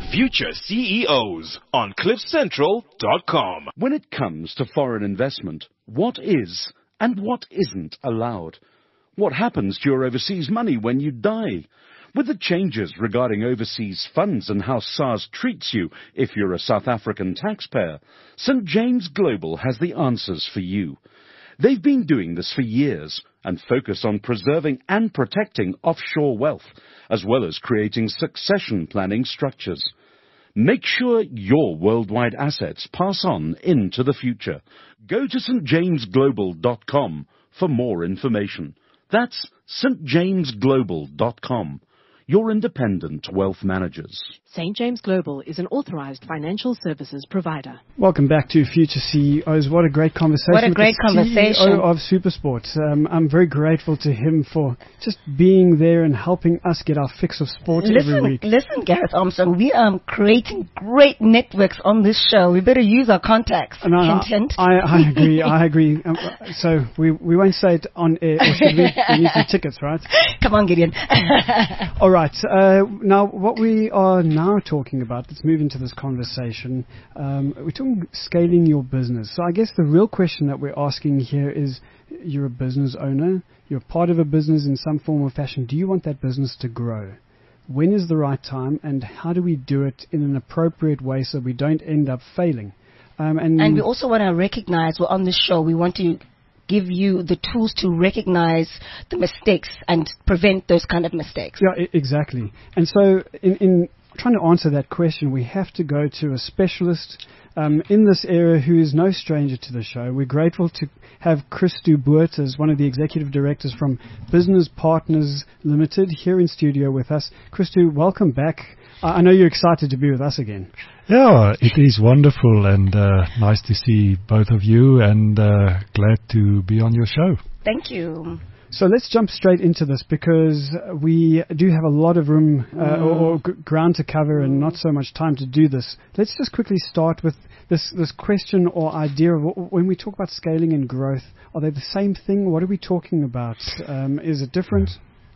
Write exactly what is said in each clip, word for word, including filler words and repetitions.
Future C E Os on cliff central dot com. When it comes to foreign investment, what is and what isn't allowed? What happens to your overseas money when you die? With the changes regarding overseas funds and how SARS treats you if you're a South African taxpayer, Saint James Global has the answers for you. They've been doing this for years and focus on preserving and protecting offshore wealth, as well as creating succession planning structures. Make sure your worldwide assets pass on into the future. Go to st james global dot com for more information. That's st james global dot com. Your independent wealth managers. Saint James Global is an authorized financial services provider. Welcome back to Future C E Os. What a great conversation. What a with great the conversation. C E O of Supersports. Um, I'm very grateful to him for just being there and helping us get our fix of sport listen, every week. Listen, Gareth Armstrong, we are creating great networks on this show. We better use our contacts. No, hint, hint. I, I agree, I agree. Um, so we we won't say it on air, or should we? We need some tickets, right? Come on, Gideon. All right. Uh, now, what we are now talking about, let's move into this conversation. Um, we're talking scaling your business. So I guess the real question that we're asking here is, you're a business owner, you're part of a business in some form or fashion. Do you want that business to grow? When is the right time, and how do we do it in an appropriate way so we don't end up failing? Um, and, and we also want to recognize, well, on this show, we want to give you the tools to recognize the mistakes and prevent those kind of mistakes. Yeah, I- exactly. And so in, in trying to answer that question, we have to go to a specialist um, in this area who is no stranger to the show. We're grateful to have Christo Boert as one of the executive directors from Business Partners Limited here in studio with us. Christo, welcome back. I I know you're excited to be with us again. Yeah, it is wonderful and uh, nice to see both of you, and uh, glad to be on your show. Thank you. So let's jump straight into this, because we do have a lot of room uh, Mm. or, or g- ground to cover and not so much time to do this. Let's just quickly start with this, this question or idea of wh- when we talk about scaling and growth, are they the same thing? What are we talking about? Um, is it different?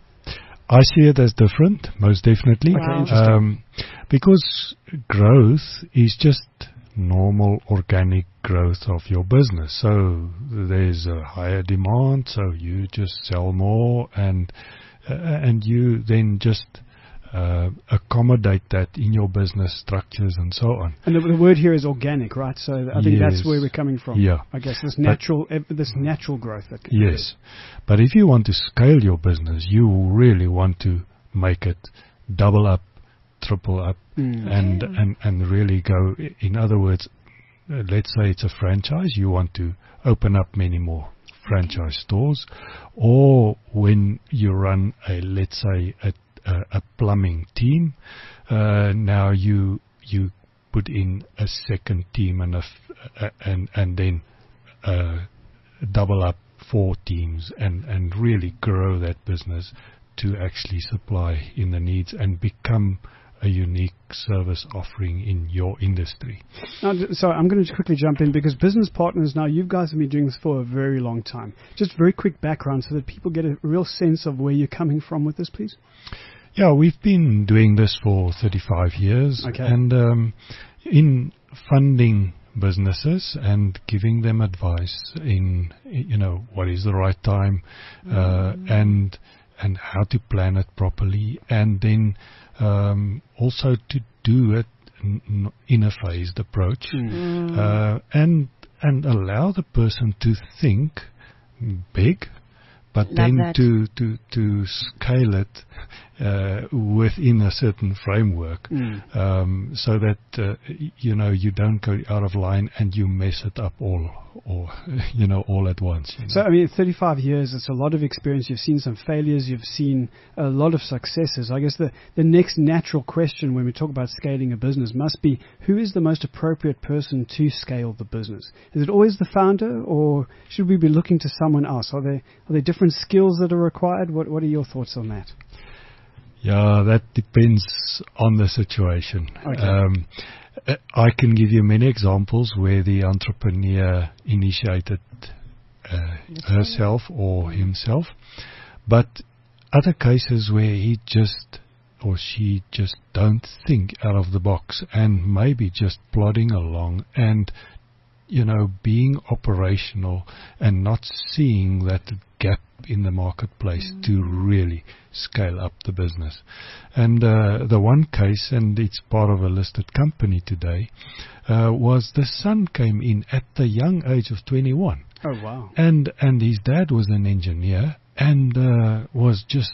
I see it as different, most definitely. Okay, interesting. Um, because growth is just normal organic growth of your business. So there's a higher demand, so you just sell more, and uh, and you then just uh, accommodate that in your business structures and so on. And the, the word here is organic, right? So I think that's Yes. where we're coming from. Yeah. I guess this But- natural, ev- this natural growth. That can Yes. But if you want to scale your business, you really want to make it double up, triple up, Mm. and, and, and really go, i- in other words, uh, let's say it's a franchise, you want to open up many more franchise stores, or when you run a, let's say, a, a, a plumbing team, uh, now you, you put in a second team and a f- uh, and, and then, uh, double up four teams and, and really grow that business to actually supply in the needs and become a unique service offering in your industry. Now, d- so I'm going to quickly jump in, because Business Partners, now you guys have been doing this for a very long time. Just very quick background so that people get a real sense of where you're coming from with this, please. Yeah, we've been doing this for thirty-five years, Okay. and um, in funding businesses and giving them advice in, you know, what is the right time, uh, and and how to plan it properly, and then um, also to do it n- n- in a phased approach, uh, and and allow the person to think big, but Love then that. to to to scale it uh, within a certain framework, Mm. um, so that uh, y- you know you don't go out of line and you mess it up all, or you know all at once. You know? So, I mean, thirty-five years, it's a lot of experience. You've seen some failures. You've seen a lot of successes. I guess the, the next natural question when we talk about scaling a business must be, who is the most appropriate person to scale the business? Is it always the founder, or should we be looking to someone else? Are there, are there different skills that are required? What, what are your thoughts on that? Yeah, that depends on the situation. Okay. Um, uh, I can give you many examples where the entrepreneur initiated uh, herself or himself, but other cases where he just or she just don't think out of the box, and maybe just plodding along and, you know, being operational and not seeing that gap in the marketplace mm. to really scale up the business. And uh, the one case, and it's part of a listed company today, uh, was the son came in at the young age of twenty-one. Oh, wow. And, and his dad was an engineer and uh, was just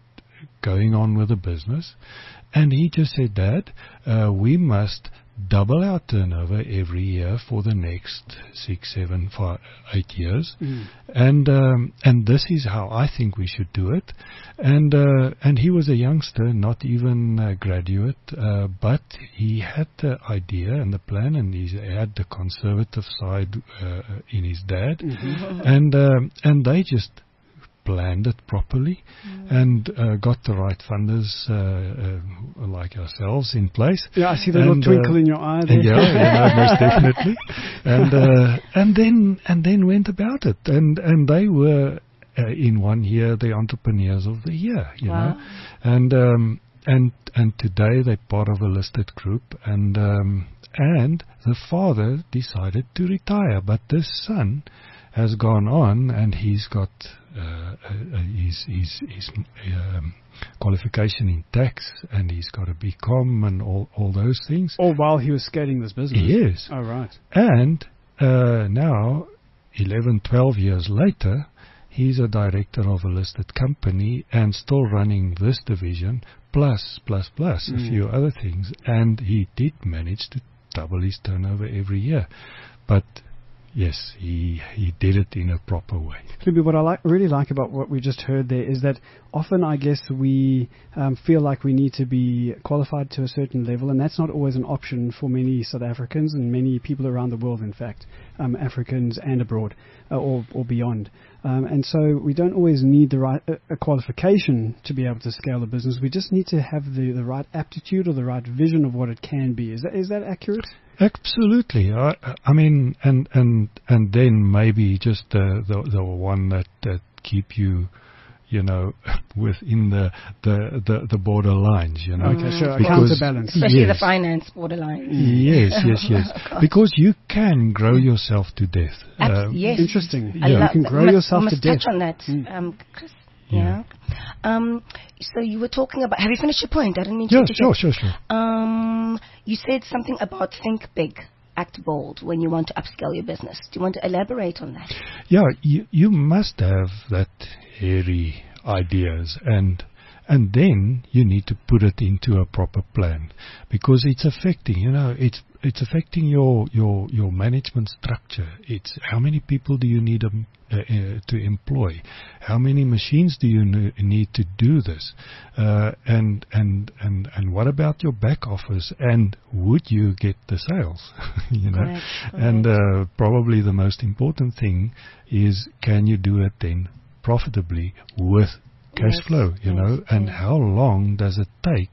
going on with the business. And he just said, Dad, uh, we must double our turnover every year for the next six, seven, five, eight years, mm. and um, and this is how I think we should do it. And uh, and he was a youngster, not even a graduate, uh, but he had the idea and the plan, and he had the conservative side uh, in his dad, mm-hmm. and um, and they just planned it properly mm. and uh, got the right funders uh, uh, like ourselves in place. Yeah, I see the and, little twinkle uh, in your eye there. Yeah, yeah, most definitely. And uh, and then and then went about it, and and they were uh, in one year the entrepreneurs of the year, you wow. know, and um, and and today they're part of a listed group, and um, and the father decided to retire, but this son has gone on, and he's got uh, uh, his, his, his um, qualification in tax, and he's got a B Com and all, all those things. All while he was scaling this business? Yes. Oh, right. And uh, now, eleven, twelve years later, he's a director of a listed company and still running this division, plus, plus, plus, mm. a few other things. And he did manage to double his turnover every year. But yes, he he did it in a proper way. Maybe what I like, really like about what we just heard there is that often, I guess, we um, feel like we need to be qualified to a certain level, and that's not always an option for many South Africans and many people around the world, in fact, um, Africans and abroad, uh, or, or beyond. Um, and so we don't always need the right uh, a qualification to be able to scale a business. We just need to have the, the right aptitude or the right vision of what it can be. Is that is that accurate? Absolutely. I, I mean, and and and then maybe just the the, the one that, that keep you, you know, within the the, the, the border lines, you know. Okay, sure. A counterbalance. Especially yes. the finance borderline. Yes, yes, yes. Because you can grow yourself to death. Abs- um, yes. Interesting. I Yeah, you can grow must, yourself must to death. touch on that, mm. um, Chris. Yeah. Um, so you were talking about. Have you finished your point? I didn't mean to. Yeah, to sure, sure, sure. Um, you said something about think big, act bold when you want to upscale your business. Do you want to elaborate on that? Yeah, you you must have that hairy ideas, and and then you need to put it into a proper plan, because it's affecting. You know, it's it's affecting your your your management structure. It's how many people do you need um, uh, uh, to employ? How many machines do you n- need to do this? Uh, and and and and what about your back office? And would you get the sales? you know, correct, correct. and uh, probably the most important thing is, can you do it then profitably with cash yes, flow? You yes, know, and yes. how long does it take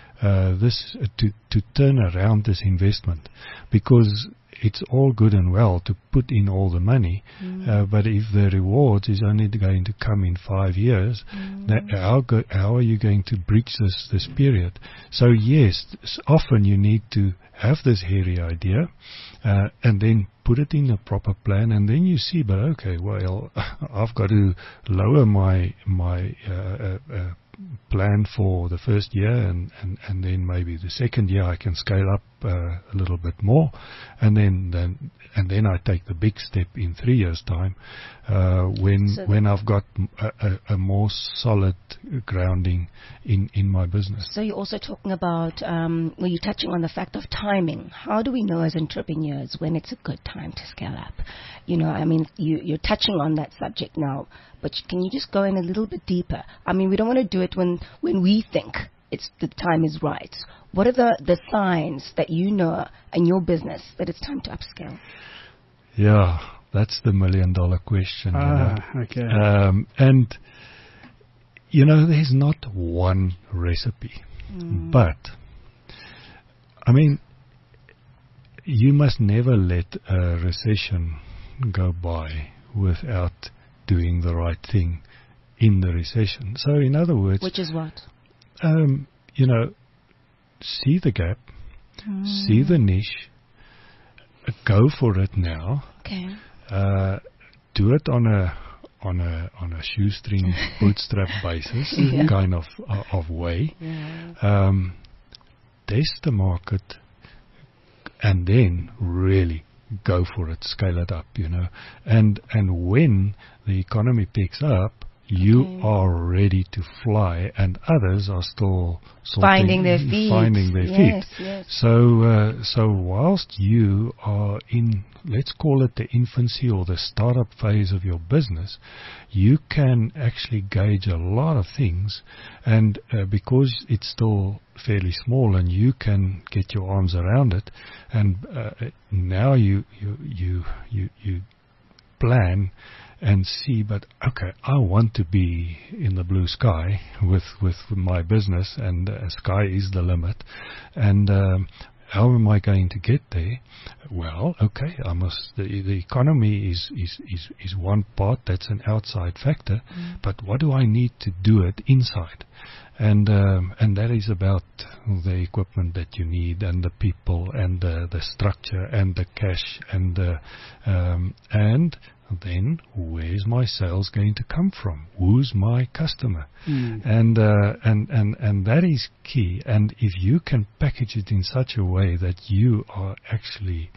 uh, this uh, to to turn around this investment? Because it's all good and well to put in all the money, mm. uh, but if the reward is only going to come in five years, mm. that how go, how are you going to breach this this period? So yes, often you need to have this hairy idea, uh, and then put it in a proper plan, and then you see, but okay, well, I've got to lower my my uh, uh, uh, plan for the first year, and, and, and then maybe the second year I can scale up uh, a little bit more, and then, then and then I take the big step in three years' time uh, when so when I've got a, a, a more solid grounding in, in my business. So you're also talking about, um, well, you're touching on the fact of timing. How do we know as entrepreneurs when it's a good time to scale up? You know, I mean, you, you're touching on that subject now, but can you just go in a little bit deeper? I mean, we don't want to do it when, when we think it's the time is right. What are the, the signs that you know in your business that it's time to upscale? Yeah, that's the million dollar question. Ah, you know? okay. Um, and, you know, there's not one recipe. Mm. But, I mean, you must never let a recession go by without doing the right thing in the recession. So, in other words... Which is what? Um, you know, see the gap, mm. see the niche, uh, go for it now. Okay. Uh, do it on a on a on a shoestring bootstrap basis, yeah. kind of uh, of way. Yeah. Um, test the market, and then really go for it, scale it up, you know. And and when the economy picks up, you okay. are ready to fly, and others are still finding their feet. Finding their yes, feet. Yes. So, uh, so whilst you are in, let's call it the infancy or the startup phase of your business, you can actually gauge a lot of things, and uh, because it's still fairly small, and you can get your arms around it, and uh, now you you you you you plan and see, but okay, I want to be in the blue sky with with my business, and uh, sky is the limit. And um, how am I going to get there? Well, okay, I must. The, the economy is, is is is one part. That's an outside factor. Mm. But what do I need to do it inside? And um, and that is about the equipment that you need, and the people, and the the structure, and the cash, and the um, and then where's my sales going to come from? Who's my customer? Mm. And uh, and and and that is key. And if you can package it in such a way that you are actually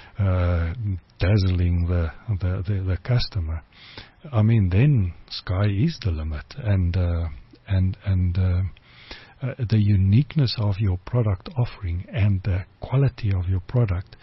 uh, dazzling the, the the the customer, I mean, then sky is the limit. And uh, and and uh, uh, the uniqueness of your product offering and the quality of your product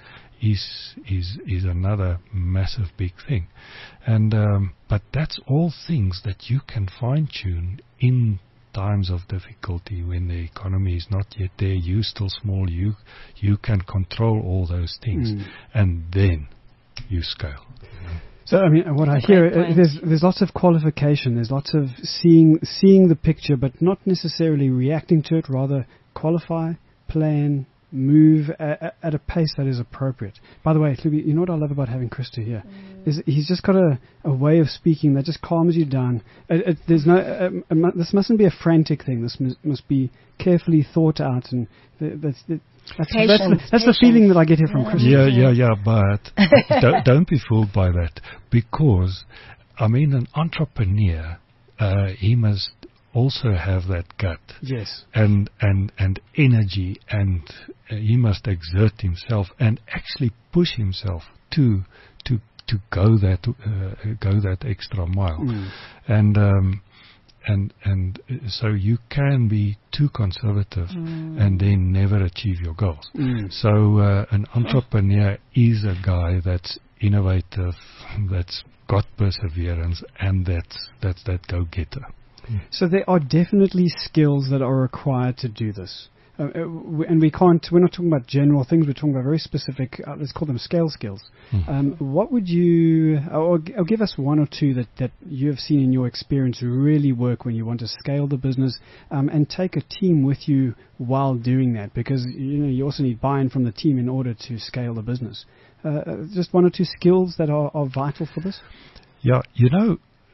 is is is another massive big thing. And um, but that's all things that you can fine tune in times of difficulty, when the economy is not yet there, you still small, you you can control all those things, mm. and then you scale. You know? So I mean, what I hear, uh, there's there's lots of qualification, there's lots of seeing seeing the picture, but not necessarily reacting to it. Rather, qualify, plan, move at, at a pace that is appropriate. By the way, you know what I love about having Krista here? Mm. Is he's just got a, a way of speaking that just calms you down. It, it, there's no, uh, uh, this mustn't be a frantic thing. This must, must be carefully thought out, and th- that's, th- that's, patience, that's, that's the feeling that I get here from yeah. Krista. Yeah, yeah, yeah, but don't, don't be fooled by that, because, I mean, an entrepreneur, uh, he must also have that gut, yes, and and and energy, and uh, he must exert himself and actually push himself to to to go that uh, go that extra mile, mm. and um, and and so you can be too conservative mm. and then never achieve your goals. Mm. So uh, an entrepreneur is a guy that's innovative, that's got perseverance, and that's that's that go-getter. So there are definitely skills that are required to do this. Uh, uh, and we can't, we're not talking about general things, we're talking about very specific, uh, let's call them scale skills. Mm. Um, what would you, or, or give us one or two that, that you have seen in your experience really work when you want to scale the business, um, and take a team with you while doing that, because you know you also need buy-in from the team in order to scale the business. Uh, just one or two skills that are, are vital for this? Yeah, you know,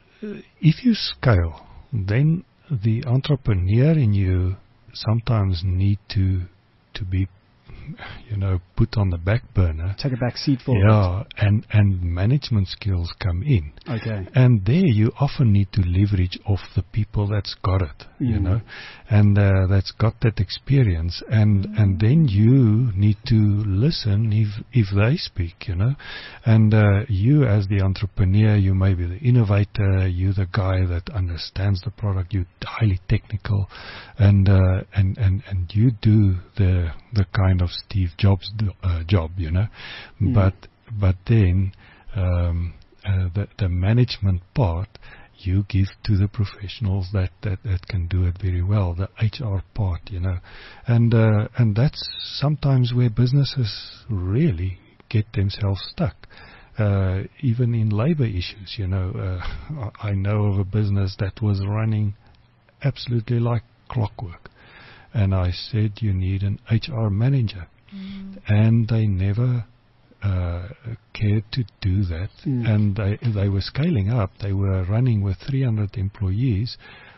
if you scale, then the entrepreneur in you sometimes need to to be, you know, put on the back burner. Take a back seat for yeah, it. and and management skills come in. Okay. And there you often need to leverage off the people that's got it, mm. you know, and uh, that's got that experience, and mm. and then you need to listen if if they speak, you know, and uh, you as the entrepreneur, you may be the innovator, you the guy that understands the product, you highly technical, and uh, and and and you do the the kind of Steve Jobs do, uh, job, you know, mm. but but then um, uh, the the management part you give to the professionals that, that, that can do it very well, the H R part, you know, and uh, and that's sometimes where businesses really get themselves stuck. Uh, even in labor issues, you know, uh, I know of a business that was running absolutely like clockwork. And I said, you need an H R manager. Mm. And they never uh, cared to do that. Mm. And they, they were scaling up. They were running with three hundred employees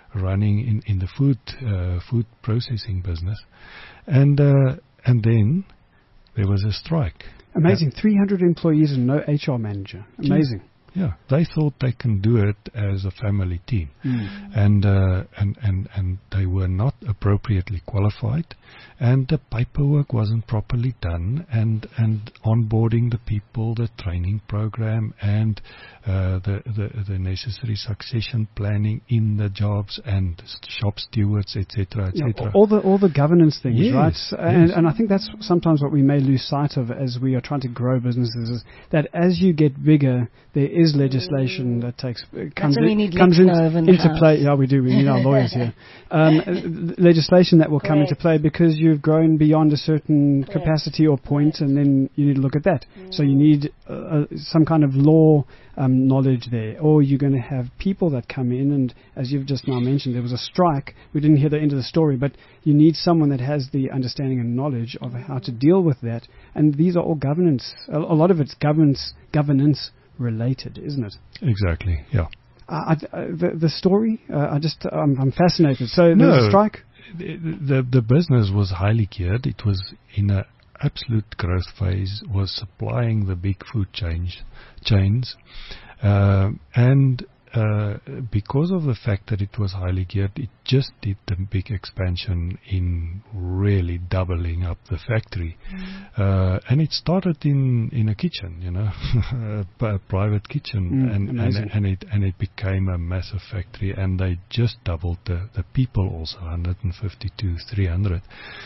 running in, in the food uh, food processing business, and uh, and then there was a strike. Amazing, three hundred employees and no H R manager. Amazing. Yeah, they thought they can do it as a family team, Mm. and uh, and and and they were not appropriately qualified, and the paperwork wasn't properly done, and and onboarding the people, the training program, and uh, the, the the necessary succession planning in the jobs, and shop stewards, et cetera, et Yeah, cetera. all the all the governance things, Yes, right? And yes. and I think that's sometimes what we may lose sight of as we are trying to grow businesses, is that as you get bigger, there is legislation that takes uh, comes when we in, need comes Lex in, Nove in the into house. play. Yeah, we do. We need our lawyers here. Um, uh, legislation that will come into Correct. play because you've grown beyond a certain Correct. capacity or point, and then you need to look at that. So you need uh, uh, some kind of law um, knowledge there, or you're going to have people that come in, and as you've just now mentioned, there was a strike. We didn't hear the end of the story, but you need someone that has the understanding and knowledge of how to deal with that. And these are all governance. A, a lot of it's governance governance related, isn't it? Exactly. Yeah. Uh, I, uh, the, the story, uh, I just, um, I'm fascinated. So No. there's a strike. The, the the business was highly geared. It was in a absolute growth phase. Was supplying the big food chains, chains, uh, and uh, because of the fact that it was highly geared, it just did the big expansion in really doubling up the factory, uh, and it started in in a kitchen, you know, a, a private kitchen, Mm, and, and amazing. and it and it became a massive factory, and they just doubled the the people also, one hundred fifty to three hundred,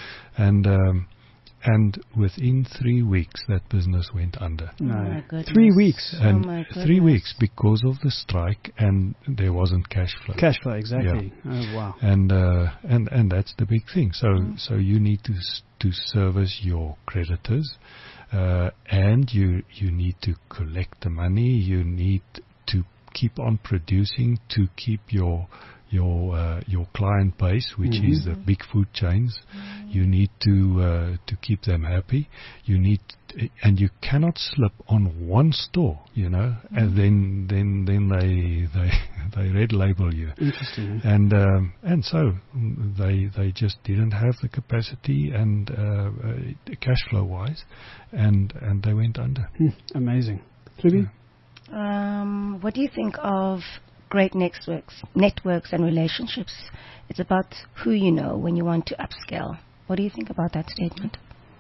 and um, and within three weeks that business went under. No. Oh my goodness. Three weeks. Oh And my three goodness. weeks because of the strike, and there wasn't cash flow. Cash flow, exactly. Oh, wow. And uh, and and that's the big thing. So Mm. so you need to s- to service your creditors, uh, and you you need to collect the money. You need to keep on producing to keep your your uh, your client base, which Mhm. is the big food chains. You need to uh, to keep them happy. You need, and you cannot slip on one store, you know, and then then then they they they red label you. Interesting. And um, and so mm, they they just didn't have the capacity and uh, uh, cash flow wise, and and they went under. Hmm, amazing. Libby? Um, what do you think of great networks, networks and relationships? It's about who you know when you want to upscale. What do you think about that statement?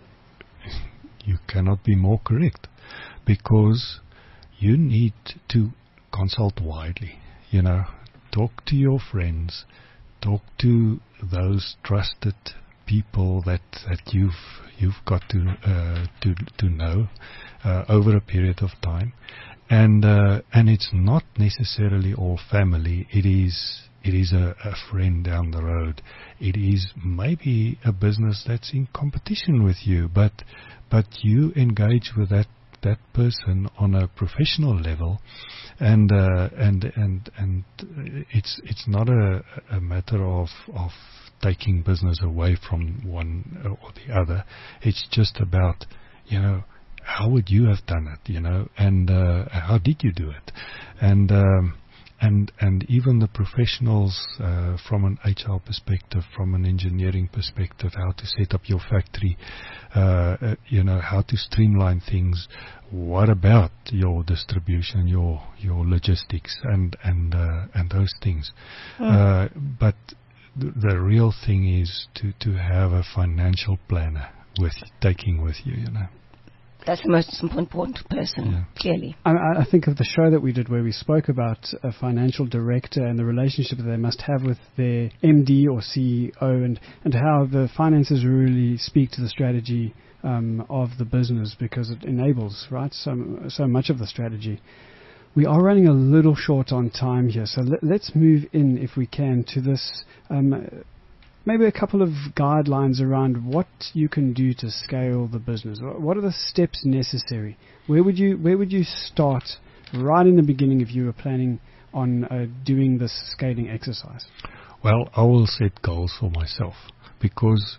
You cannot be more correct, because you need to consult widely. You know, talk to your friends, talk to those trusted people that that you've you've got to uh, to to know uh, over a period of time, and uh, and it's not necessarily all family. It is. It is a, a friend down the road. It is maybe a business that's in competition with you, but but you engage with that that person on a professional level, and uh, and and and it's it's not a, a matter of of taking business away from one or the other. It's just about, you know, how would you have done it, you know, and uh, how did you do it, and. Um, And and even the professionals uh, from an H R perspective, from an engineering perspective, how to set up your factory, uh, uh, you know, how to streamline things. What about your distribution, your your logistics, and and uh, and those things? Mm. Uh, but th- the real thing is to to have a financial planner with taking with you, you know. That's the most important person, Yeah. clearly. I, I think of the show that we did where we spoke about a financial director and the relationship that they must have with their M D or C E O, and, and how the finances really speak to the strategy um, of the business, because it enables, right, so, so much of the strategy. We are running a little short on time here, so let, let's move in, if we can, to this um, maybe a couple of guidelines around what you can do to scale the business. What are the steps necessary? Where would you where would you start right in the beginning if you were planning on uh, doing this scaling exercise? Well, I will set goals for myself, because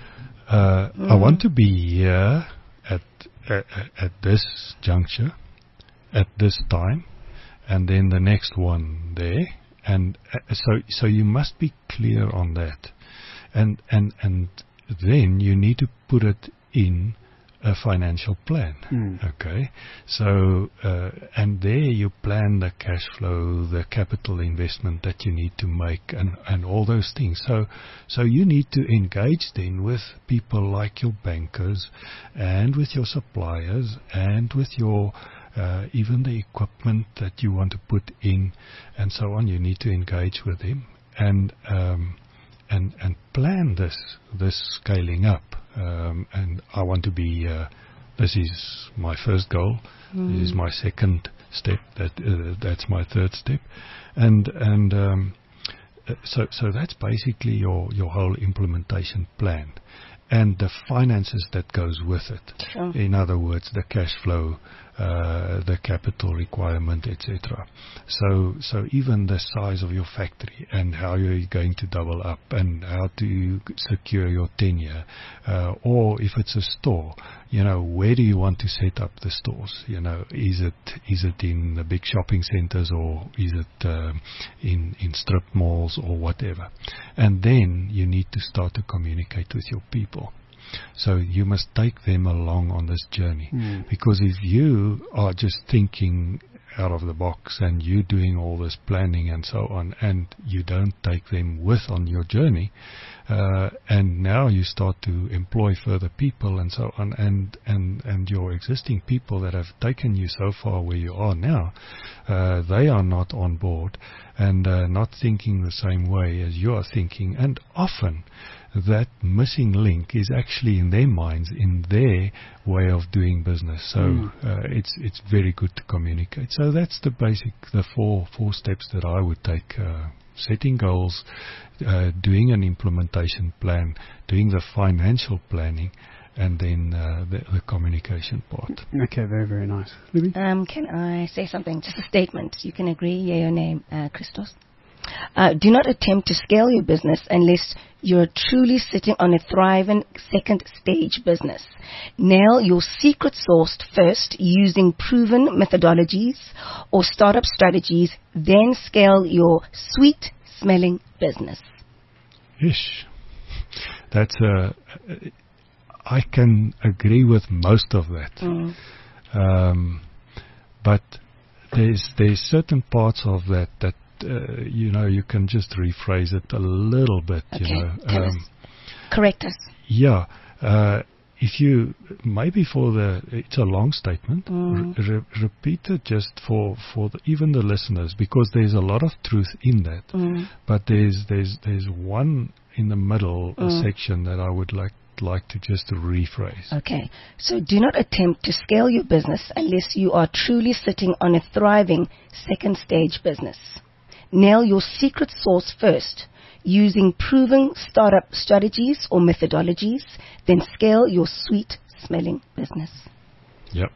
uh, Mm. I want to be here at, at at this juncture, at this time, and then the next one there, and uh, so so you must be clear on that, and and and then you need to put it in a financial plan. Mm. Okay, so uh, and there you plan the cash flow, the capital investment that you need to make, and and all those things. So so you need to engage then with people like your bankers, and with your suppliers, and with your uh, even the equipment that you want to put in, and so on. You need to engage with them and um, and and plan this this scaling up. Um, and I want to be. Uh, this is my first goal. Mm. This is my second step. That uh, that's my third step, and and um, so so that's basically your your whole implementation plan, and the finances that goes with it. Sure. In other words, the cash flow, uh, the capital requirement, et cetera. So, so even the size of your factory and how you're going to double up and how to secure your tenure, uh, or if it's a store, you know, where do you want to set up the stores? You know, is it is it in the big shopping centers, or is it uh, in in strip malls or whatever? And then you need to start to communicate with your people. So you must take them along on this journey. Mm. Because if you are just thinking out of the box and you doing all this planning and so on, and you don't take them with on your journey, uh, and now you start to employ further people and so on, and, and, and your existing people that have taken you so far where you are now, uh, they are not on board and uh, not thinking the same way as you are thinking, and often that missing link is actually in their minds, in their way of doing business. So mm. uh, it's it's very good to communicate. So that's the basic, the four four steps that I would take: uh, setting goals, uh, doing an implementation plan, doing the financial planning, and then uh, the, the communication part. Okay, very very nice. Libby? Um, can I say something? Just a statement. You can agree, yeah or nay, uh, Christos. Uh, do not attempt to scale your business unless you're truly sitting on a thriving second stage business. Nail your secret sauce first using proven methodologies or startup strategies, then scale your sweet smelling business. Ish. That's a, I can agree with most of that. Mm. Um, but there's, there's certain parts of that that Uh, you know, you can just rephrase it a little bit, okay. you know. Tell Um, us. Correct us. Yeah. Uh, if you, maybe for the, it's a long statement, Mm. re- re- repeat it just for, for the, even the listeners, because there's a lot of truth in that. Mm. But there's, there's, there's one in the middle Mm. a section that I would like, like to just rephrase. Okay. So do not attempt to scale your business unless you are truly sitting on a thriving second stage business. Nail your secret sauce first, using proven startup strategies or methodologies, then scale your sweet-smelling business. Yep.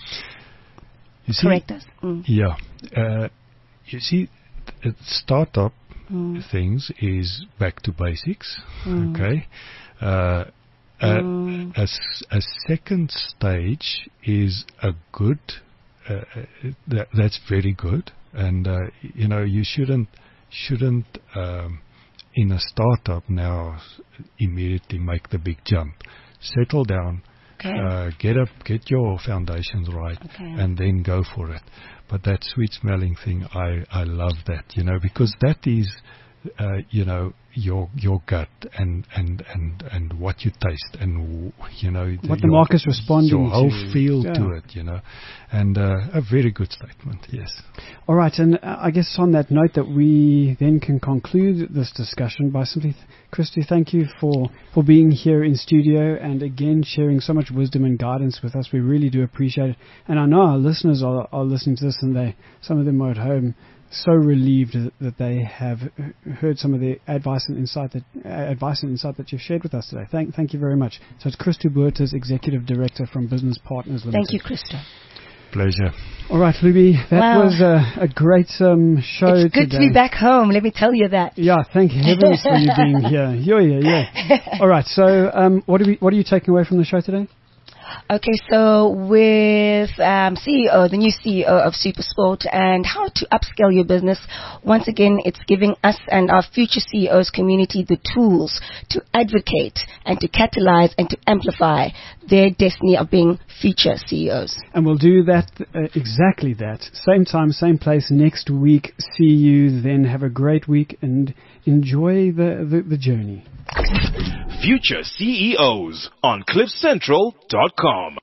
You see, Correct us. Mm. Yeah. Uh, you see, th- startup Mm. things is back to basics, Mm. okay? Uh, a, Mm. a s- a second stage is a good, uh, that, that's very good. And uh, you know, you shouldn't shouldn't um, in a startup now immediately make the big jump. Settle down, Okay. uh, get up, get your foundations right, Okay. and then go for it. But that sweet smelling thing, I I love that, you know, because that is, uh, you know, your your gut and and and and what you taste and you know What the your, market's responding your whole to. feel Yeah. to it, you know, and uh, a very good statement. Yes. All right, and uh, I guess on that note that we then can conclude this discussion by simply, th- Christy, thank you for, for being here in studio and again sharing so much wisdom and guidance with us. We really do appreciate it. And I know our listeners are, are listening to this, and they, some of them are at home so relieved that, that they have heard some of the advice and insight that uh, advice and insight that you've shared with us today. Thank, thank you very much. So it's Christo Botha, Executive Director from Business Partners Limited. Thank you, Christo. Pleasure. All right, Libby, that Wow. was a, a great um, show It's good today. to be back home, let me tell you that. Yeah, thank heavens for you being here. Yeah, yeah, yeah. All right, so um, what, are we, what are you taking away from the show today? Okay, so with um, C E O, the new C E O of SuperSport, and how to upscale your business, once again, it's giving us and our future C E Os community the tools to advocate and to catalyze and to amplify their destiny of being future C E Os. And we'll do that, uh, exactly that. Same time, same place next week. See you then. Have a great week and enjoy the, the, the journey. Future C E Os on cliff central dot com.